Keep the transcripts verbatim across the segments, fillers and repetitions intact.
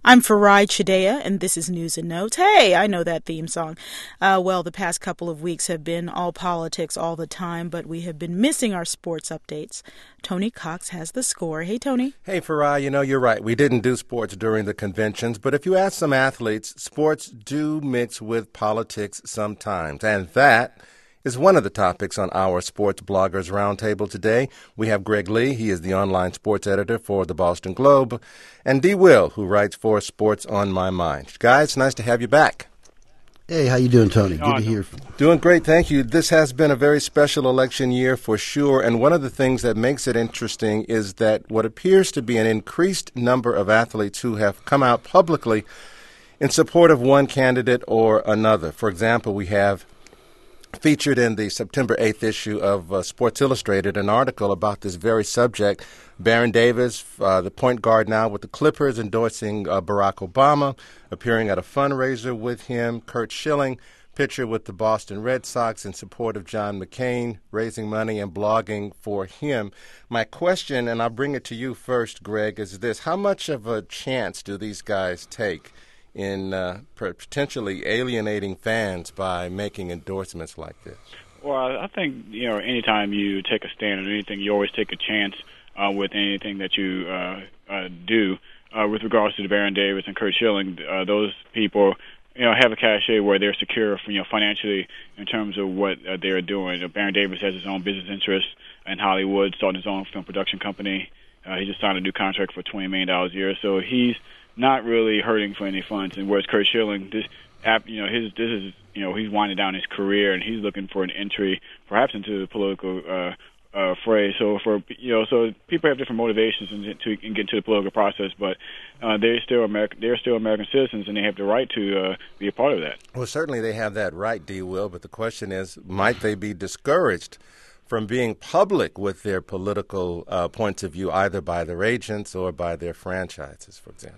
I'm Farai Chidea, and this is News and Notes. Hey, I know that theme song. Uh, well, the past couple of weeks have been all politics all the time, but we have been missing our sports updates. Tony Cox has the score. Hey, Tony. Hey, Farai, you know, you're right. We didn't do sports during the conventions, but if you ask some athletes, sports do mix with politics sometimes, and that is one of the topics on our Sports Bloggers Roundtable today. We have Greg Lee. He is the online sports editor for the Boston Globe, and Dee Will, who writes for Sports on My Mind. Guys, nice to have you back. Hey, how you doing, Tony? Good to hear from you. Doing great, thank you. This has been a very special election year for sure, and one of the things that makes it interesting is that what appears to be an increased number of athletes who have come out publicly in support of one candidate or another. For example, we have featured in the September eighth issue of uh, Sports Illustrated an article about this very subject. Baron Davis, uh, the point guard now with the Clippers, endorsing uh, Barack Obama, appearing at a fundraiser with him. Curt Schilling, pitcher with the Boston Red Sox, in support of John McCain, raising money and blogging for him. My question, and I'll bring it to you first, Greg, is this. How much of a chance do these guys take in uh, potentially alienating fans by making endorsements like this? Well, I think, you know, anytime you take a stand on anything, you always take a chance uh, with anything that you uh, uh, do. Uh, with regards to the Baron Davis and Curt Schilling, uh, those people, you know, have a cachet where they're secure, you know, financially in terms of what uh, they're doing. Uh, Baron Davis has his own business interests in Hollywood, starting his own film production company. Uh, he just signed a new contract for twenty million dollars a year, so he's not really hurting for any funds. And whereas Curt Schilling, this, you know, his this is, you know, he's winding down his career and he's looking for an entry, perhaps into the political uh, uh, fray. So for you know, so people have different motivations in, to in get into the political process, but uh, they're still American. They're still American citizens, and they have the right to uh, be a part of that. Well, certainly they have that right, D. Will. But the question is, might they be discouraged from being public with their political uh, points of view, either by their agents or by their franchises, for example?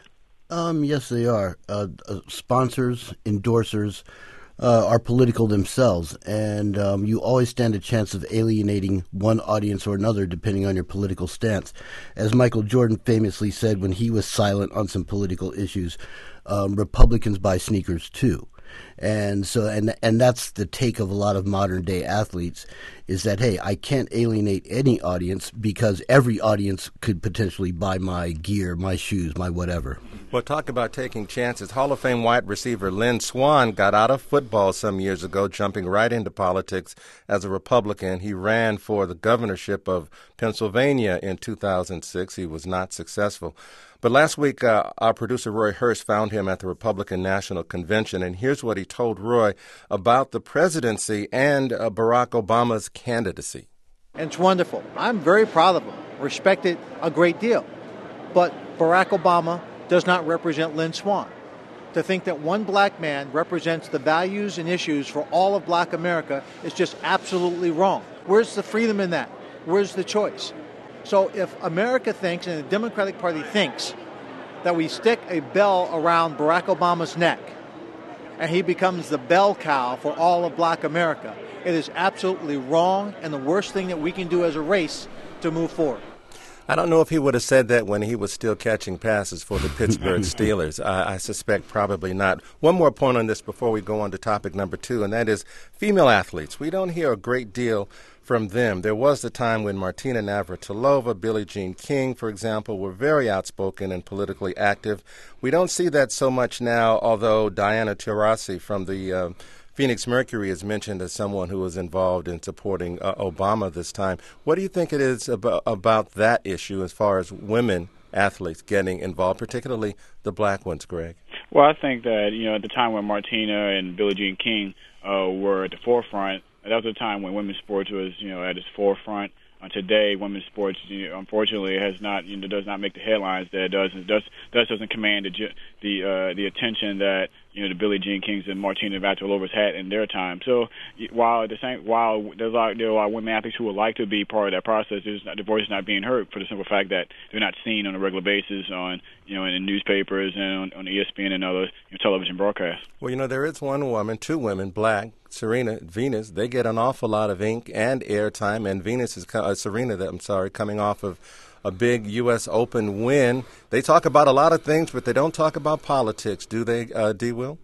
Um, yes, they are. Uh, uh, sponsors, endorsers uh, are political themselves, and um, you always stand a chance of alienating one audience or another depending on your political stance. As Michael Jordan famously said when he was silent on some political issues, um, Republicans buy sneakers too. And so, and and that's the take of a lot of modern day athletes, is that, hey, I can't alienate any audience because every audience could potentially buy my gear, my shoes, my whatever. Well, talk about taking chances. Hall of Fame wide receiver Lynn Swann got out of football some years ago, jumping right into politics as a Republican. He ran for the governorship of Pennsylvania in two thousand six. He was not successful. But last week, uh, our producer Roy Hurst found him at the Republican National Convention, and here's what he told Roy about the presidency and uh, Barack Obama's candidacy. And it's wonderful. I'm very proud of him, respect it a great deal. But Barack Obama does not represent Lynn Swann. To think that one black man represents the values and issues for all of black America is just absolutely wrong. Where's the freedom in that? Where's the choice? So if America thinks, and the Democratic Party thinks, that we stick a bell around Barack Obama's neck and he becomes the bell cow for all of black America, it is absolutely wrong and the worst thing that we can do as a race to move forward. I don't know if he would have said that when he was still catching passes for the Pittsburgh Steelers. I, I suspect probably not. One more point on this before we go on to topic number two, and that is female athletes. We don't hear a great deal from them. There was the time when Martina Navratilova, Billie Jean King, for example, were very outspoken and politically active. We don't see that so much now, although Diana Taurasi from the uh, Phoenix Mercury is mentioned as someone who was involved in supporting uh, Obama this time. What do you think it is about, about that issue as far as women athletes getting involved, particularly the black ones, Greg? Well, I think that, you know, at the time when Martina and Billie Jean King uh, were at the forefront, that was a time when women's sports was, you know, at its forefront. Uh, today, women's sports, you know, unfortunately, has not, you know, does not make the headlines that it does. It does, does doesn't command the the, uh, the attention that, you know, the Billie Jean Kings and Martina Navratilova had in their time. So while at the same while there's a lot, there are a lot of women athletes who would like to be part of that process, there's not, the voice is not being heard for the simple fact that they're not seen on a regular basis on, you know, in the newspapers and on, on E S P N and other, you know, television broadcasts. Well, you know, there is one woman, two women, black, Serena, Venus. They get an awful lot of ink and airtime, and Venus is uh, Serena. That I'm sorry, coming off of a big U S Open win. They talk about a lot of things, but they don't talk about politics, do they, uh, D. Will?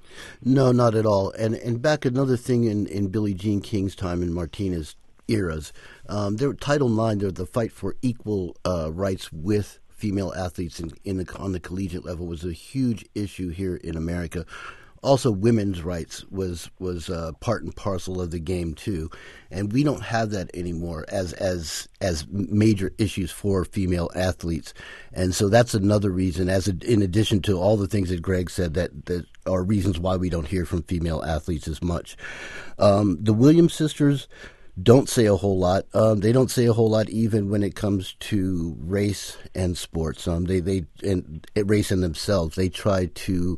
No, not at all. And and back another thing in, in Billie Jean King's time and Martinez eras, um, there Title nine, there the fight for equal uh, rights with female athletes in, in the, on the collegiate level was a huge issue here in America. Also, women's rights was was uh, part and parcel of the game too, and we don't have that anymore as as as major issues for female athletes, and so that's another reason. As a, in addition to all the things that Greg said, that that are reasons why we don't hear from female athletes as much. Um, the Williams sisters don't say a whole lot. Um, they don't say a whole lot even when it comes to race and sports. Um, they they and race in themselves. They try to.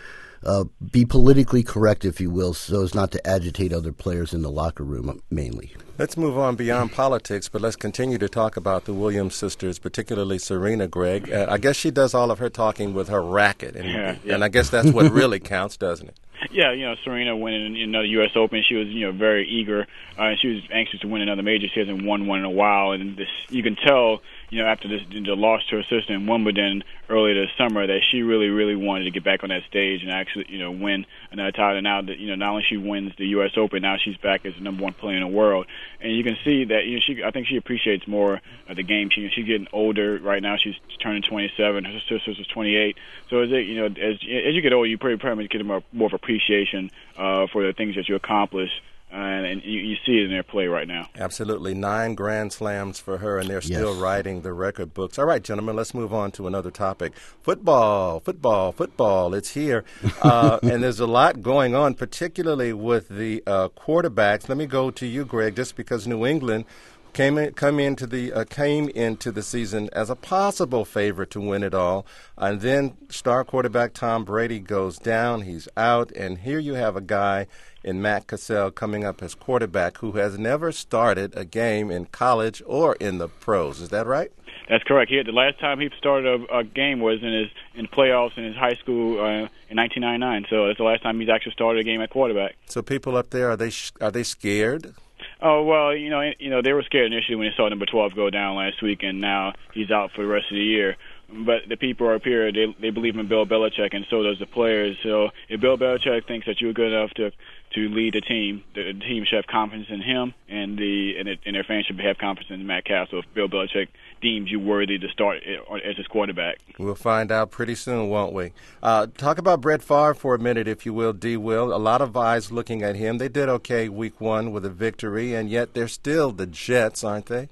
Uh, be politically correct, if you will, so as not to agitate other players in the locker room, mainly. Let's move on beyond politics, but let's continue to talk about the Williams sisters, particularly Serena, Greg. Uh, I guess she does all of her talking with her racket, and, yeah, yeah. and I guess that's what really counts, doesn't it? Yeah, you know, Serena winning another U S Open. She was, you know, very eager. Uh, she was anxious to win another major. She hasn't won one in a while, and this, you can tell, you know, after this, the loss to her sister in Wimbledon earlier this summer, that she really, really wanted to get back on that stage and actually, you know, win another title. And now that, you know, not only she wins the U S Open, now she's back as the number one player in the world. And you can see that, you know, she, I think she appreciates more of the game. She, she's getting older right now. She's turning twenty-seven. Her sister was twenty-eight. So as it, you know, as as you get older, you pretty pretty much get more more of appreciation uh, for the things that you accomplish. Uh, and you, you see it in their play right now. Absolutely. Nine Grand Slams for her, and they're still yes. writing the record books. All right, gentlemen, let's move on to another topic. Football, football, football. It's here. Uh, and there's a lot going on, particularly with the uh, quarterbacks. Let me go to you, Greg, just because New England came in, come into the uh, came into the season as a possible favorite to win it all, and then star quarterback Tom Brady goes down. He's out, and here you have a guy in Matt Cassell coming up as quarterback who has never started a game in college or in the pros. Is that right? That's correct. He had, the last time he started a, a game was in his in playoffs in his high school uh, in nineteen ninety-nine. So that's the last time he's actually started a game at quarterback. So people up there, are they sh- are they scared? Oh well, you know, you know they were scared initially when they saw number twelve go down last week, and now he's out for the rest of the year. But the people up here, they they believe in Bill Belichick, and so does the players. So if Bill Belichick thinks that you're good enough to to lead the team, the team should have confidence in him, and the and, it, and their fans should have confidence in Matt Cassell. If Bill Belichick deems you worthy to start as his quarterback, we'll find out pretty soon, won't we? Uh, talk about Brett Favre for a minute, if you will, D. Will. A lot of eyes looking at him. They did okay week one with a victory, and yet they're still the Jets, aren't they?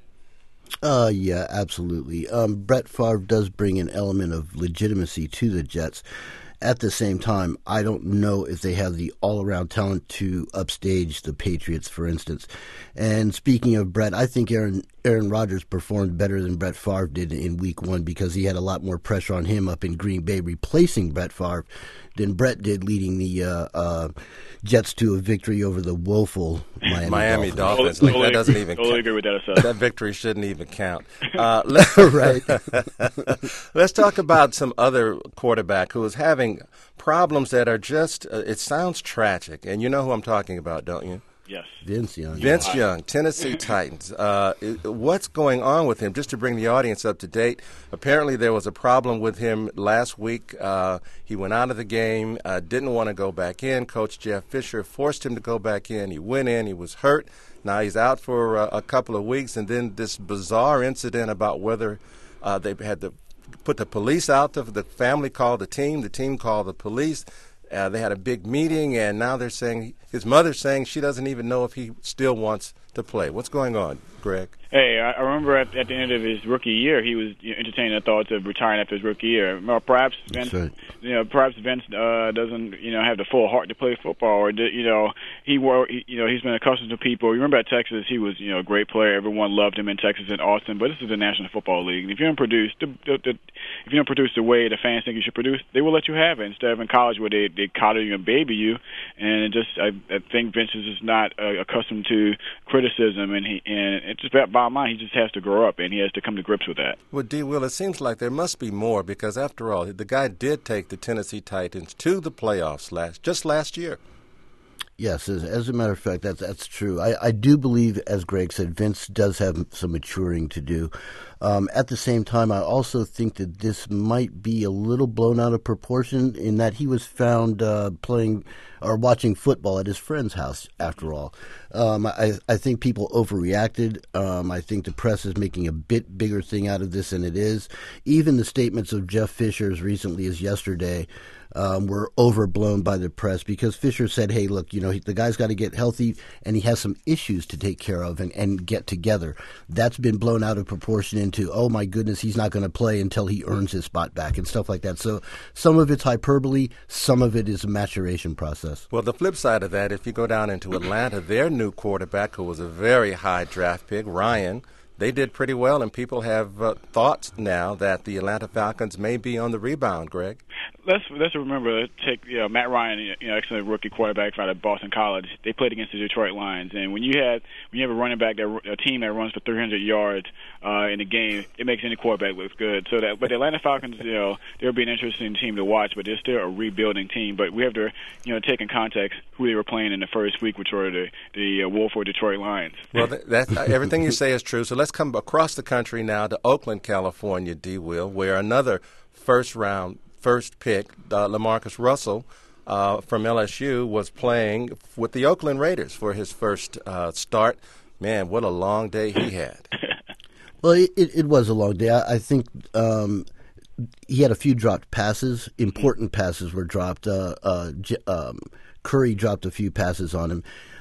Uh, yeah, absolutely. Um, Brett Favre does bring an element of legitimacy to the Jets. At the same time, I don't know if they have the all-around talent to upstage the Patriots, for instance. And speaking of Brett, I think Aaron Aaron Rodgers performed better than Brett Favre did in week one because he had a lot more pressure on him up in Green Bay replacing Brett Favre than Brett did leading the uh, uh, Jets to a victory over the woeful Miami, Miami Dolphins. Dolphins. Like, that doesn't even totally count. agree with that assessment. That victory shouldn't even count. Uh, let, Right. Let's talk about some other quarterback who is having problems that are just, uh, it sounds tragic. And you know who I'm talking about, don't you? Yes. Vince Young. Vince Young, Tennessee Titans. Uh, what's going on with him? Just to bring the audience up to date, apparently there was a problem with him last week. Uh, he went out of the game, uh, didn't want to go back in. Coach Jeff Fisher forced him to go back in. He went in. He was hurt. Now he's out for uh, a couple of weeks. And then this bizarre incident about whether uh, they had to put the police out. The family called the team. The team called the police. Uh, they had a big meeting, and now they're saying his mother's saying she doesn't even know if he still wants to play. What's going on, Greg? Hey, I remember at, at the end of his rookie year, he was you know, entertaining the thoughts of retiring after his rookie year. Well, perhaps Vince, right. you know, perhaps Vince uh, doesn't, you know, have the full heart to play football, or you know, he were, you know, he's been accustomed to people. You remember at Texas, he was, you know, a great player. Everyone loved him in Texas and Austin. But this is the National Football League, and if you don't produce, the, the, the, if you don't produce the way the fans think you should produce, they will let you have it instead of in college where they they coddle you and baby you. And it just, I, I think Vince is just not uh, accustomed to criticism, and he and it's just about bottom line, he just has to grow up, and he has to come to grips with that. Well, D. Will, it seems like there must be more because, after all, the guy did take the Tennessee Titans to the playoffs last just last year. Yes, as, as a matter of fact, that's that's true. I, I do believe, as Greg said, Vince does have some maturing to do. Um, at the same time, I also think that this might be a little blown out of proportion in that he was found uh, playing or watching football at his friend's house, after all. Um, I, I think people overreacted. Um, I think the press is making a bit bigger thing out of this than it is. Even the statements of Jeff Fisher as recently as yesterday um, were overblown by the press because Fisher said, hey, look, you know, he, the guy's got to get healthy and he has some issues to take care of and, and get together. That's been blown out of proportion into, oh, my goodness, he's not going to play until he earns his spot back and stuff like that. So some of it's hyperbole. Some of it is a maturation process. Well, the flip side of that, if you go down into Atlanta, their new quarterback, who was a very high draft pick, Ryan, they did pretty well, and people have uh, thoughts now that the Atlanta Falcons may be on the rebound, Greg. Let's let's remember, take you know, Matt Ryan, you know, excellent rookie quarterback out of Boston College. They played against the Detroit Lions, and when you have when you have a running back, that, a team that runs for three hundred yards uh, in a game, it makes any quarterback look good. So that, but the Atlanta Falcons, you know, they'll be an interesting team to watch, but they're still a rebuilding team. But we have to, you know, take in context who they were playing in the first week, which were the the uh, Wolf or Detroit Lions. Well, that, that uh, everything you say is true. So let's come across the country now to Oakland, California, D. Will, where another first round. First pick, uh, LaMarcus Russell uh, from L S U was playing with the Oakland Raiders for his first uh, start. Man, what a long day he had. Well, it, it was a long day. I, I think um, he had a few dropped passes. Important passes were dropped. Uh, uh, J- um, Curry dropped a few passes on him.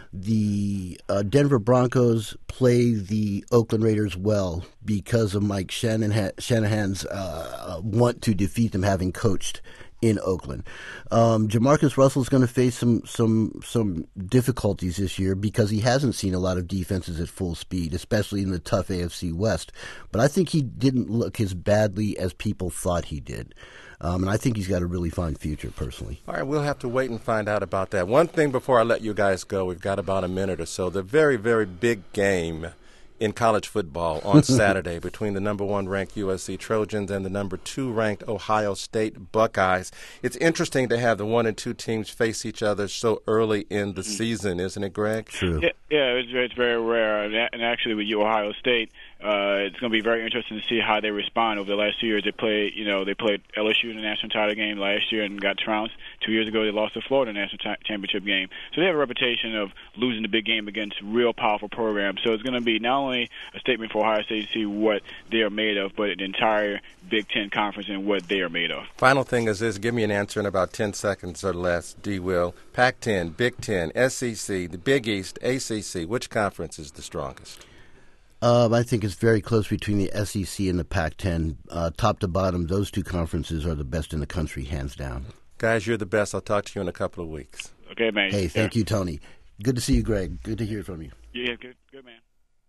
The uh, Denver Broncos play the Oakland Raiders well because of Mike Shanahan, Shanahan's uh, want to defeat them, having coached in Oakland. Um, Jamarcus Russell's going to face some some some difficulties this year because he hasn't seen a lot of defenses at full speed, especially in the tough A F C West. But I think he didn't look as badly as people thought he did. Um, and I think he's got a really fine future, personally. All right, we'll have to wait and find out about that. One thing before I let you guys go, we've got about a minute or so. The very, very big game in college football on Saturday between the number one ranked U S C Trojans and the number two ranked Ohio State Buckeyes. It's interesting to have the one and two teams face each other so early in the season, isn't it, Greg? True. Yeah, yeah it's, it's very rare. And actually, with Ohio State, Uh, it's going to be very interesting to see how they respond over the last two years. They played, you know, they played L S U in the national title game last year and got trounced. Two years ago, they lost to Florida in the national t- championship game. So they have a reputation of losing the big game against real powerful programs. So it's going to be not only a statement for Ohio State to see what they are made of, but the entire Big Ten Conference and what they are made of. Final thing is this. Give me an answer in about ten seconds or less, D. Will. Pac ten, Big Ten, S E C, the Big East, A C C. Which conference is the strongest? Um, I think it's very close between the S E C and the Pac ten. Uh, top to bottom, those two conferences are the best in the country, hands down. Guys, you're the best. I'll talk to you in a couple of weeks. Okay, man. Hey, thank yeah. you, Tony. Good to see you, Greg. Good to hear from you. Yeah, good, good, man.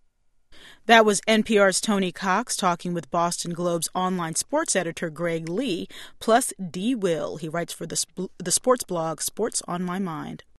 That was N P R's Tony Cox talking with Boston Globe's online sports editor Greg Lee, plus D. Will. He writes for the, sp- the sports blog Sports on My Mind.